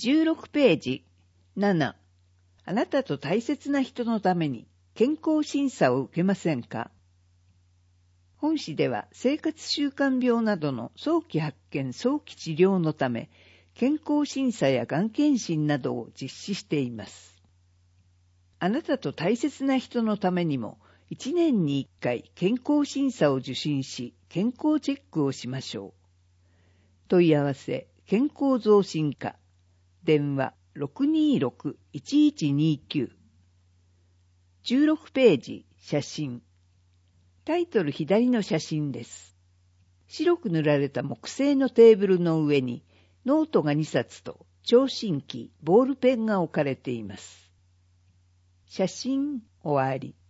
16ページ7、あなたと大切な人のために健康審査を受けませんか？本誌では生活習慣病などの早期発見・早期治療のため、健康審査やがん検診などを実施しています。あなたと大切な人のためにも、1年に1回健康審査を受診し、健康チェックをしましょう。問い合わせ、健康増進課、電話 626-1129。16ページ、写真。タイトル左の写真です。白く塗られた木製のテーブルの上に、ノートが2冊と聴診器、ボールペンが置かれています。写真終わり。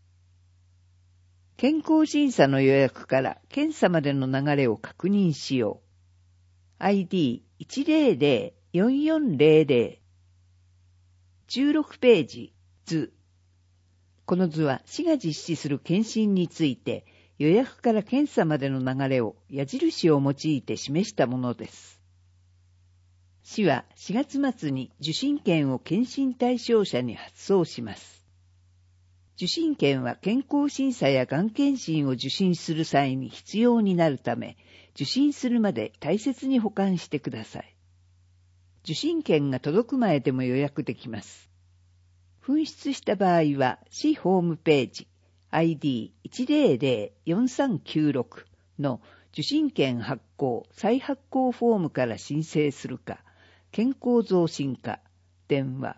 健康審査の予約から検査までの流れを確認しよう。ID100-4400。16ページ、図。この図は市が実施する検診について予約から検査までの流れを矢印を用いて示したものです。市は4月末に受診券を検診対象者に発送します。受診券は健康審査やがん検診を受診する際に必要になるため、受診するまで大切に保管してください。受診券が届く前でも予約できます。紛失した場合は、市ホームページ ID100-4396 の受診券発行・再発行フォームから申請するか、健康増進課、電話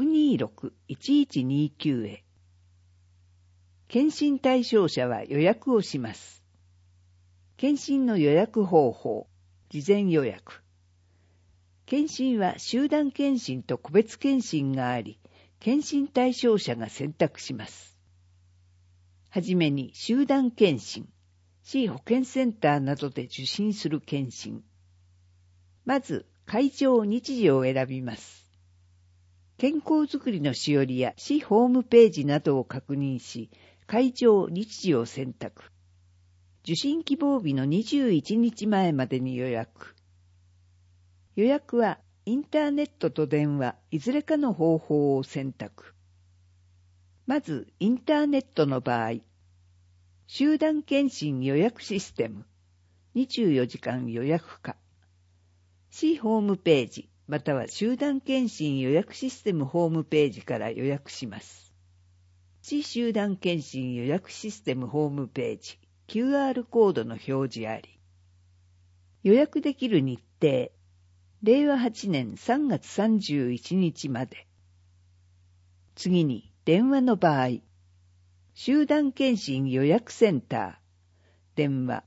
626-1129 へ。検診対象者は予約をします。検診の予約方法、事前予約。検診は集団検診と個別検診があり、検診対象者が選択します。はじめに集団検診、市保健センターなどで受診する検診。まず、会場日時を選びます。健康づくりのしおりや市ホームページなどを確認し、会場日時を選択。受診希望日の21日前までに予約。予約はインターネットと電話、いずれかの方法を選択。まず、インターネットの場合、集団検診予約システム、24時間予約可。市ホームページ、または集団検診予約システムホームページから予約します。市集団検診予約システムホームページ、QR コードの表示あり。予約できる日程、令和8年3月31日まで。次に、電話の場合、集団検診予約センター、電話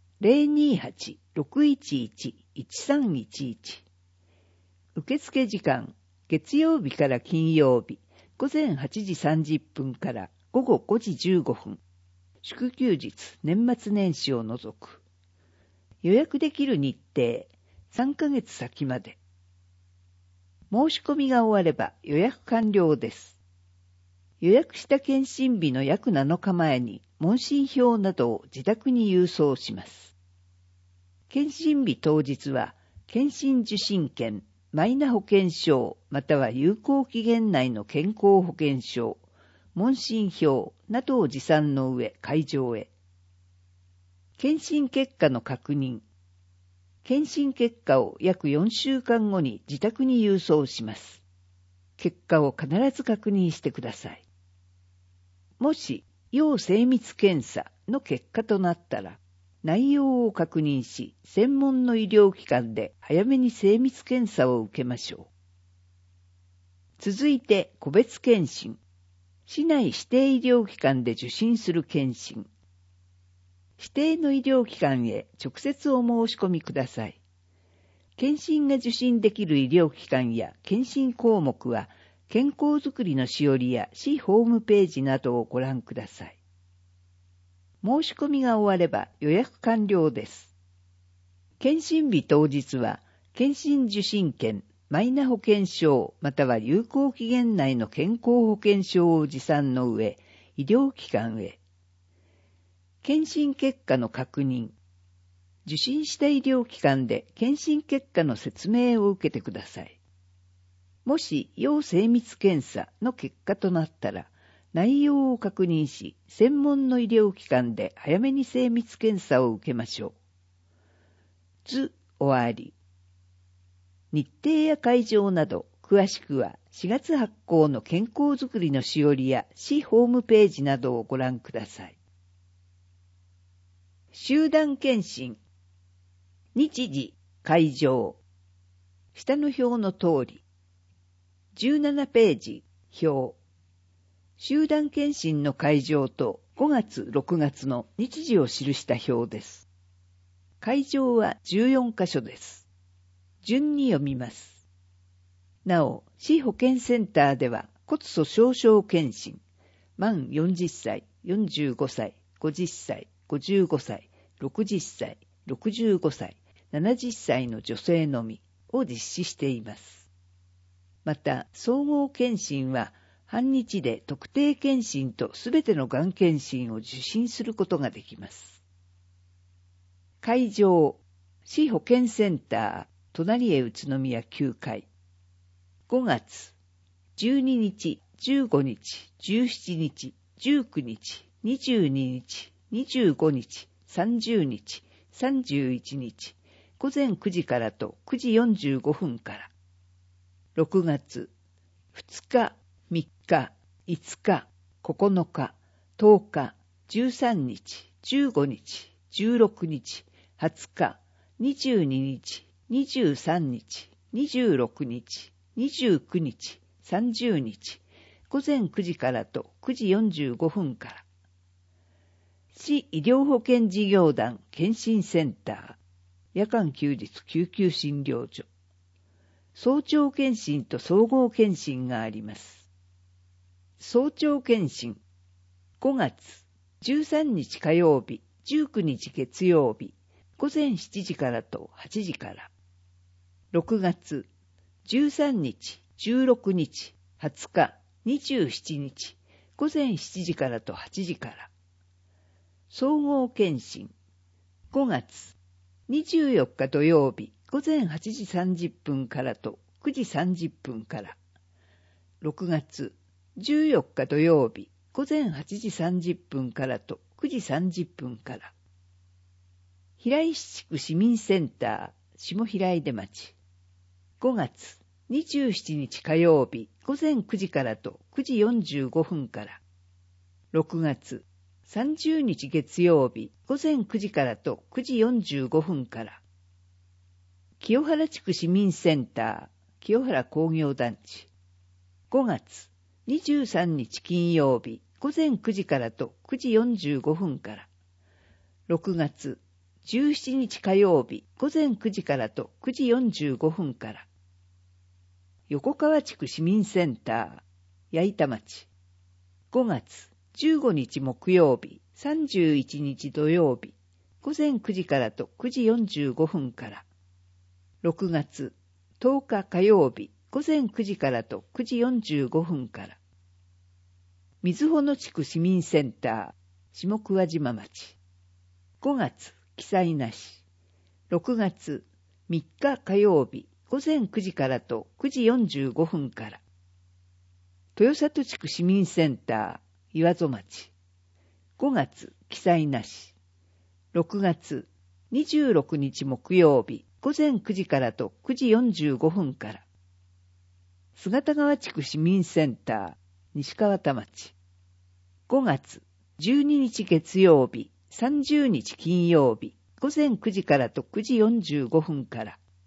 028-611-1311。受付時間、月曜日から金曜日、午前8時30分から午後5時15分。祝休日、年末年始を除く。予約できる日程、3ヶ月先まで。申し込みが終われば予約完了です。予約した検診日の約7日前に問診票などを自宅に郵送します。検診日当日は、検診受診券、マイナ保険証、または有効期限内の健康保険証、問診票などを持参の上、会場へ。検診結果の確認。検診結果を約4週間後に自宅に郵送します。結果を必ず確認してください。もし、要精密検査の結果となったら、内容を確認し、専門の医療機関で早めに精密検査を受けましょう。続いて、個別検診。市内指定医療機関で受診する検診。指定の医療機関へ直接お申し込みください。検診が受診できる医療機関や検診項目は、健康づくりのしおりや市ホームページなどをご覧ください。申し込みが終われば予約完了です。検診日当日は、検診受診券、マイナ保険証、または有効期限内の健康保険証を持参の上、医療機関へ。検診結果の確認。受診した医療機関で検診結果の説明を受けてください。 もし要精密検査の結果となったら、内容を確認し、専門の医療機関で早めに精密検査を受けましょう。終わり。日程や会場など、詳しくは4月発行の健康づくりのしおりや市ホームページなどをご覧ください。集団検診。日時、会場。下の表の通り。17ページ、表。集団検診の会場と5月、6月の日時を記した表です。会場は14カ所です。順に読みます。なお、市保健センターでは骨粗しょう症検診、満40歳、45歳、50歳、55歳、60歳、65歳、70歳の女性のみを実施しています。また、総合検診は半日で特定検診とすべてのがん検診を受診することができます。会場、市保健センター、隣へ宇都宮9階。5月、12日、15日、17日、19日、22日、25日、30日、31日、午前9時からと9時45分から。6月、2日、3日、5日、9日、10日、13日、15日、16日、20日、22日、23日、26日、29日、30日、午前9時からと9時45分から。市医療保険事業団検診センター、夜間休日救急診療所。早朝検診と総合検診があります。早朝検診、5月13日火曜日、19日月曜日、午前7時からと8時から。6月13日、16日、20日、27日、午前7時からと8時から。総合検診、5月24日土曜日、午前8時30分からと9時30分から。6月14日土曜日、午前8時30分からと9時30分から。平石地区市民センター、下平出町。5月27日火曜日、午前9時からと9時45分から。6月30日月曜日、午前9時からと9時45分から。清原地区市民センター、清原工業団地。5月23日金曜日、午前9時からと9時45分から。6月17日火曜日、午前9時からと9時45分から。横川地区市民センター、八板町。5月15日木曜日、31日土曜日、午前9時からと9時45分から。6月10日火曜日、午前9時からと9時45分から。瑞穂野地区市民センター、下桑島町。5月記載なし。6月3日火曜日、午前9時からと9時45分から。豊里地区市民センター、岩戸町。5月記載なし。6月26日木曜日、午前9時からと9時45分から。姿川地区市民センター、西川田町。5月12日月曜日、30日金曜日、午前9時からと9時45分から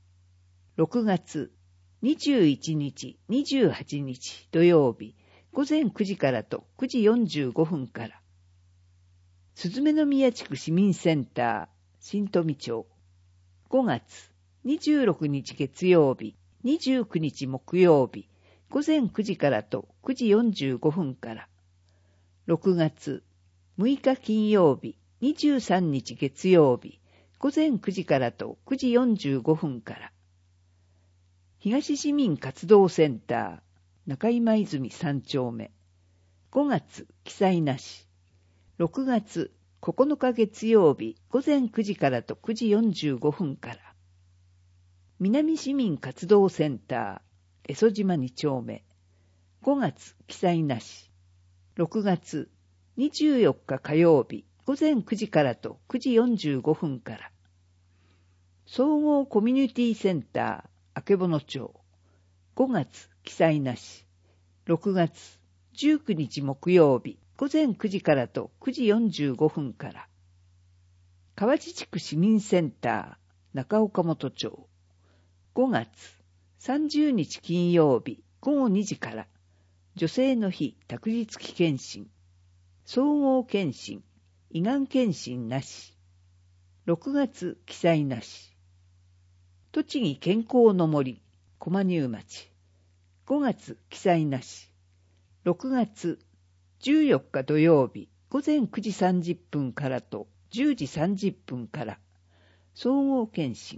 。6月21日、28日土曜日、午前9時からと9時45分から。鈴目宮地区市民センター、新富町。5月26日月曜日、29日木曜日、午前9時からと9時45分から。6月6日金曜日、23日月曜日、午前9時からと9時45分から。東市民活動センター、中今泉3丁目。5月記載なし。6月9日月曜日、午前9時からと9時45分から。南市民活動センター、 江曽島2丁目。5月記載なし。6月24日火曜日午前9時からと9時45分から。総合コミュニティセンター、曙町。5月記載なし。6月19日木曜日午前9時からと9時45分から。河内地区市民センター、中岡本町。5月30日金曜日午後2時から。女性の日託児付き検診。総合検診、胃がん検診なし。6月記載なし。栃木健康の森、駒入町。5月記載なし。6月14日土曜日午前9時30分からと10時30分から。総合検診。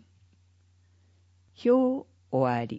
表終わり。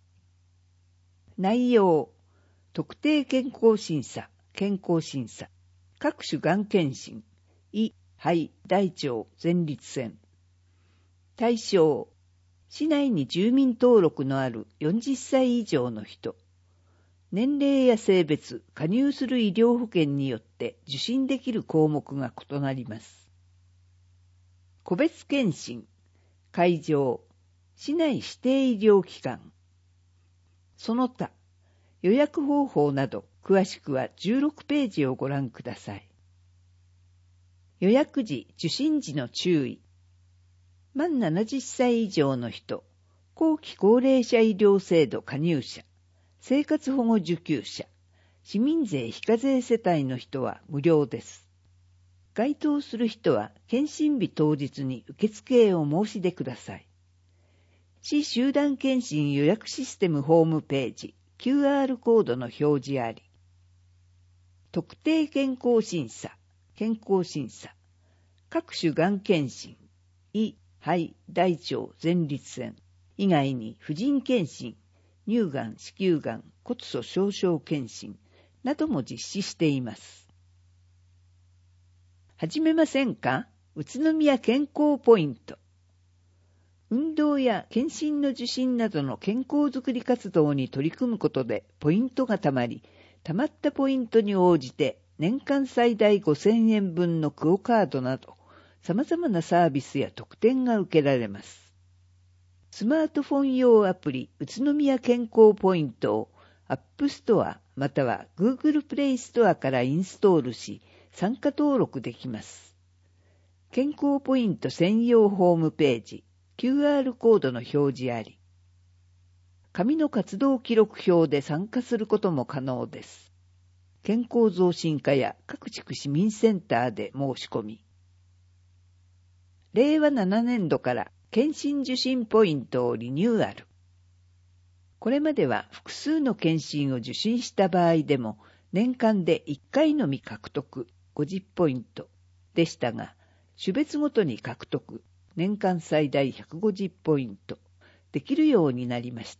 内容。特定健康審査、健康審査。各種がん検診。胃、肺、大腸、前立腺。対象。市内に住民登録のある40歳以上の人。年齢や性別、加入する医療保険によって受診できる項目が異なります。個別検診。会場。市内指定医療機関。その他。予約方法など詳しくは16ページをご覧ください。予約時、受診時の注意。満70歳以上の人、後期高齢者医療制度加入者、生活保護受給者、市民税非課税世帯の人は無料です。該当する人は検診日当日に受付を申し出ください。市集団検診予約システムホームページ、QR コードの表示あり。特定健康審査、健康審査。各種がん検診、胃、肺、大腸、前立腺。以外に婦人検診、乳がん、子宮がん、骨粗鬆症検診なども実施しています。始めませんか？宇都宮健康ポイント。運動や検診の受診などの健康づくり活動に取り組むことでポイントがたまり、たまったポイントに応じて年間最大5000円分のクオカードなど様々なサービスや特典が受けられます。スマートフォン用アプリ宇都宮健康ポイントをアップストアまたは Google プレイストアからインストールし参加登録できます。健康ポイント専用ホームページQR コードの表示あり。紙の活動記録表で参加することも可能です。健康増進課や各地区市民センターで申し込み。令和7年度から検診受診ポイントをリニューアル。これまでは複数の検診を受診した場合でも年間で1回のみ獲得50ポイントでしたが、種別ごとに獲得年間最大150ポイントできるようになりました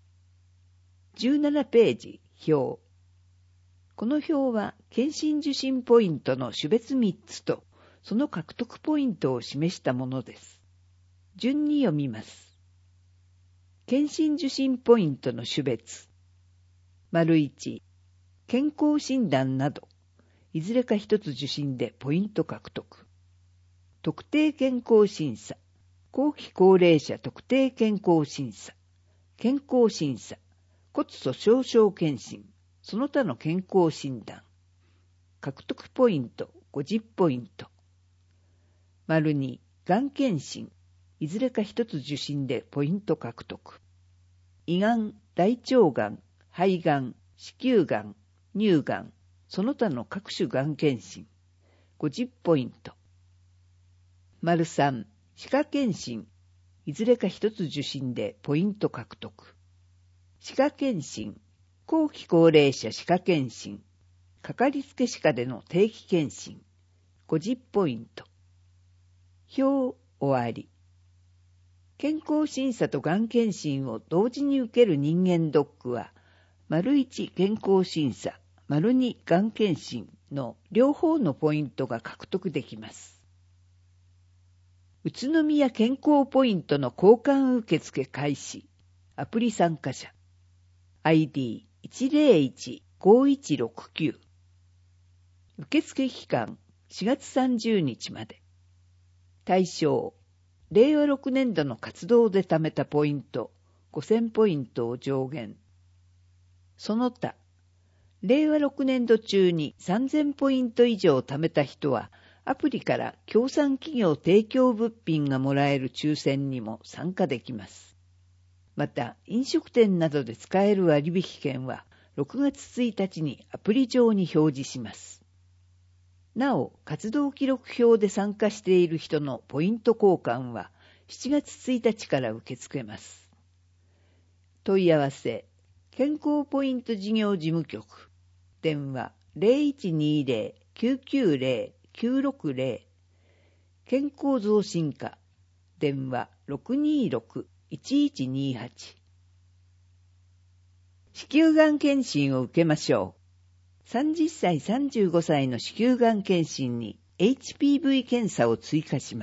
。17ページ表。この表は検診受診ポイントの種別3つとその獲得ポイントを示したものです。順に読みます。検診受診ポイントの種別。1、健康診断など、いずれか一つ受診でポイント獲得。特定健康審査、後期高齢者特定健康審査、健康審査、骨粗鬆症検診、その他の健康診断。獲得ポイント50ポイント。2、がん検診、いずれか一つ受診でポイント獲得。胃がん、大腸がん、肺がん、子宮がん、乳がん、その他の各種がん検診、50ポイント。3、歯科検診、いずれか一つ受診でポイント獲得。歯科検診、後期高齢者歯科検診、かかりつけ歯科での定期検診、50ポイント。表終わり。健康審査とがん検診を同時に受ける人間ドックは、1健康審査、2がん検診の両方のポイントが獲得できます。宇都宮健康ポイントの交換受付開始。アプリ参加者。 ID101-5169。受付期間4月30日まで。対象、令和6年度の活動で貯めたポイント5000ポイントを上限。その他、令和6年度中に3000ポイント以上貯めた人は、アプリから協賛企業提供物品がもらえる抽選にも参加できます。また、飲食店などで使える割引券は、6月1日にアプリ上に表示します。なお、活動記録表で参加している人のポイント交換は、7月1日から受け付けます。問い合わせ、健康ポイント事業事務局、電話 0120-990-960、健康増進課、電話 626-1128。子宮がん検診を受けましょう。30歳35歳の子宮がん検診に HPV 検査を追加します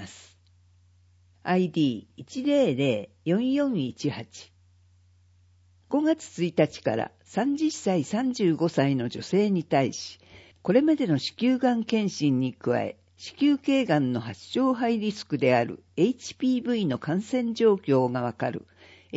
。ID1004418。5月1日から30歳35歳の女性に対し、これまでの子宮がん検診に加え、子宮頸がんの発症ハイリスクである HPV の感染状況がわかる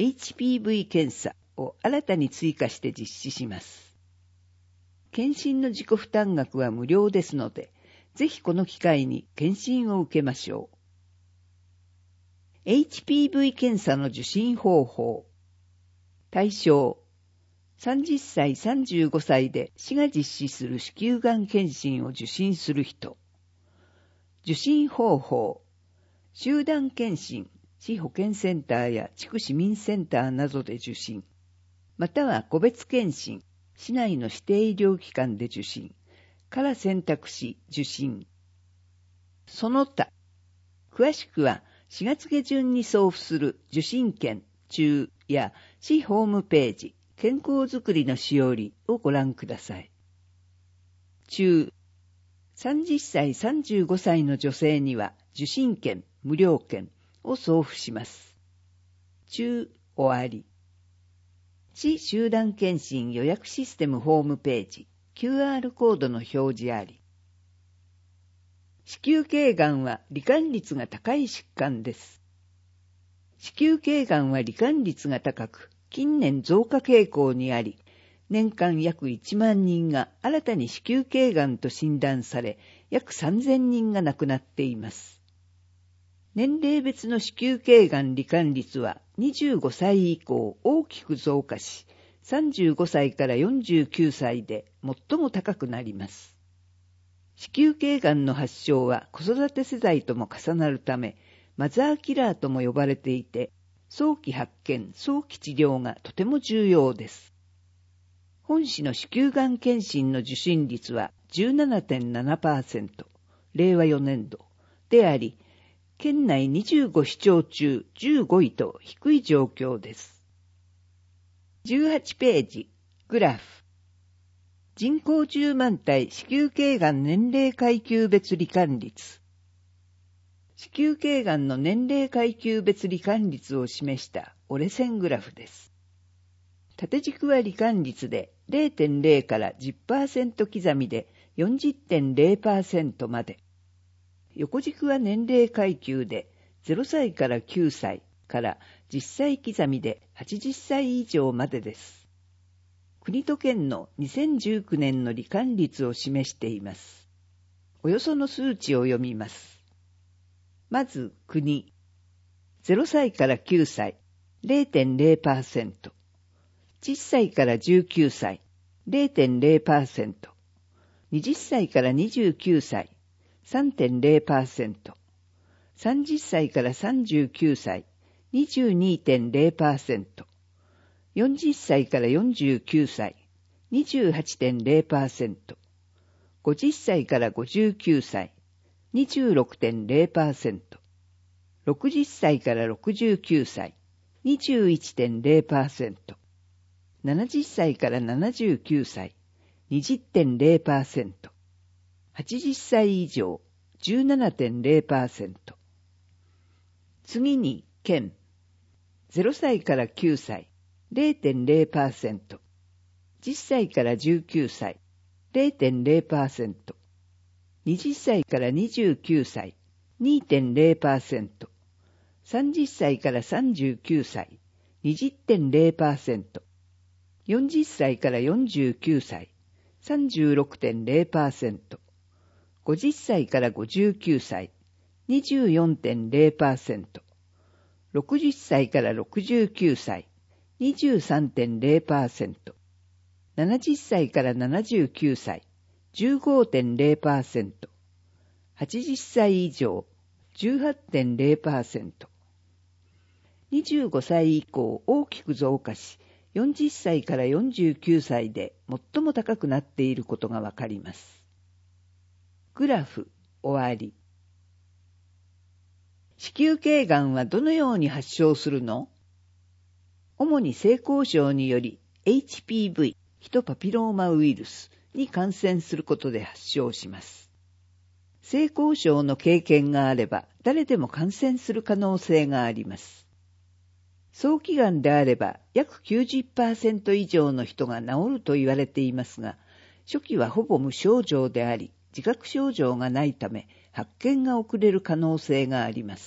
HPV 検査を新たに追加して実施します。検診の自己負担額は無料ですので、ぜひこの機会に検診を受けましょう。HPV 検査の受診方法。対象、30歳35歳で市が実施する子宮がん検診を受診する人。受診方法、集団検診、市保健センターや地区市民センターなどで受診、または個別検診、市内の指定医療機関で受診から選択し受診。その他、詳しくは4月下旬に送付する受診券中や市ホームページ健康づくりのしおりをご覧ください。中、30歳35歳の女性には受診券無料券を送付します。中、終わり。市集団検診予約システムホームページ QR コードの表示あり。子宮頸がんは罹患率が高い疾患です。子宮頸がんは罹患率が高く、近年増加傾向にあり、年間約1万人が新たに子宮頸がんと診断され、約3000人が亡くなっています。年齢別の子宮頸がん罹患率は25歳以降大きく増加し、35歳から49歳で最も高くなります。子宮頸がんの発症は子育て世代とも重なるため、マザーキラーとも呼ばれていて、早期発見、早期治療がとても重要です。本市の子宮がん検診の受診率は 17.7%、令和4年度であり、県内25市町中15位と低い状況です。18ページ、グラフ。人口10万対子宮頸がん年齢階級別罹患率。子宮頸がんの年齢階級別罹患率を示した折れ線グラフです。縦軸は罹患率で 0.0 から 10% 刻みで 40.0% まで。横軸は年齢階級で0歳から9歳から10歳刻みで80歳以上までです。国と県の2019年の罹患率を示しています。およその数値を読みます。まず国。0歳から9歳 0.0%。10歳から19歳 0.0%。20歳から29歳3.0%、30歳から39歳 22.0%、40歳から49歳 28.0%、50歳から59歳 26.0%、60歳から69歳 21.0%、70歳から79歳 20.0%、80歳以上 17.0%。次に県。0歳から9歳 0.0%。 10歳から19歳、0.0%、20歳から29歳、2.0%、30歳から39歳、20.0%、40歳から49歳、36.0%、50歳から59歳、24.0%、60歳から69歳、23.0%、70歳から79歳、15.0%、80歳以上、18.0%、25歳以降大きく増加し、40歳から49歳で最も高くなっていることがわかります。グラフ、終わり。子宮頸がんはどのように発症するの？主に性交渉により HPV、ヒトパピローマウイルスに感染することで発症します。性交渉の経験があれば誰でも感染する可能性があります。早期がんであれば約 90% 以上の人が治ると言われていますが、初期はほぼ無症状であり、自覚症状がないため発見が遅れる可能性があります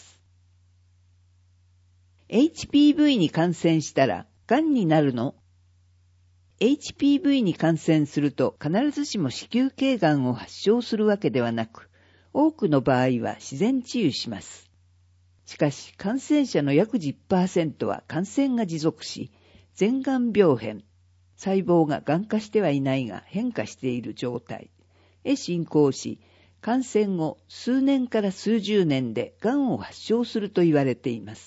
。HPV に感染したらがんになるの？ HPV に感染すると必ずしも子宮頸がんを発症するわけではなく、多くの場合は自然治癒します。しかし感染者の約 10% は感染が持続し、前がん病変、細胞ががん化してはいないが変化している状態へ進行し、感染後数年から数十年でがんを発症すると言われています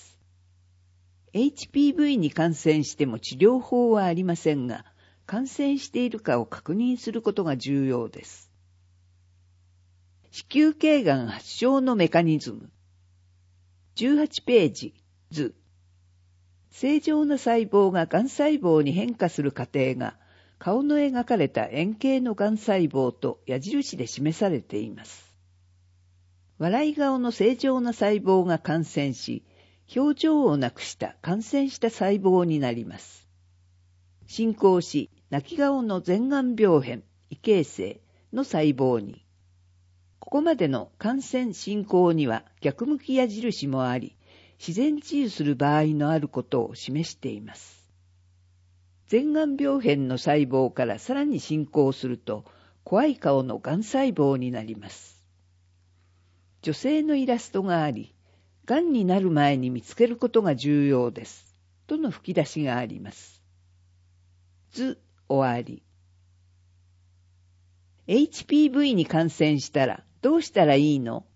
。HPV に感染しても治療法はありませんが、感染しているかを確認することが重要です。子宮頸がん発症のメカニズム。18ページ、図。正常な細胞ががん細胞に変化する過程が、顔の描かれた円形のがん細胞と矢印で示されています。笑い顔の正常な細胞が感染し、表情をなくした感染した細胞になります。進行し、泣き顔の前がん病変、異形成の細胞に。ここまでの感染進行には逆向き矢印もあり、自然治癒する場合のあることを示しています。前がん病変の細胞からさらに進行すると、怖い顔のがん細胞になります。女性のイラストがあり、がんになる前に見つけることが重要です。との吹き出しがあります。図、終わり。HPV に感染したらどうしたらいいの？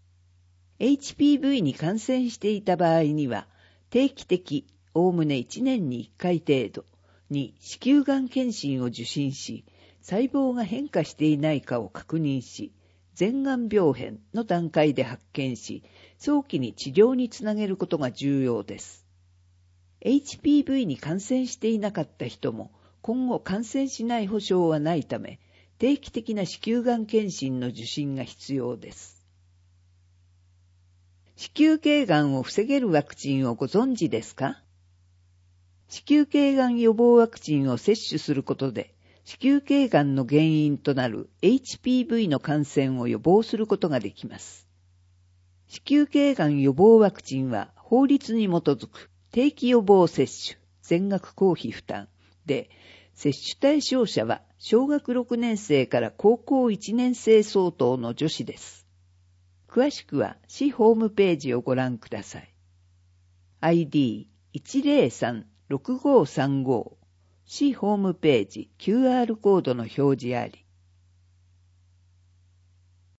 HPV に感染していた場合には、定期的、おおむね1年に1回程度に子宮がん検診を受診し、細胞が変化していないかを確認し、前がん病変の段階で発見し、早期に治療につなげることが重要です。HPV に感染していなかった人も、今後感染しない保証はないため、定期的な子宮がん検診の受診が必要です。子宮頸がんを防げるワクチンをご存知ですか？子宮頸がん予防ワクチンを接種することで、子宮頸がんの原因となる HPV の感染を予防することができます。子宮頸がん予防ワクチンは法律に基づく定期予防接種、全額公費負担で、接種対象者は小学6年生から高校1年生相当の女子です。詳しくは市ホームページをご覧ください。ID103-6535 市ホームページ QR コードの表示あり。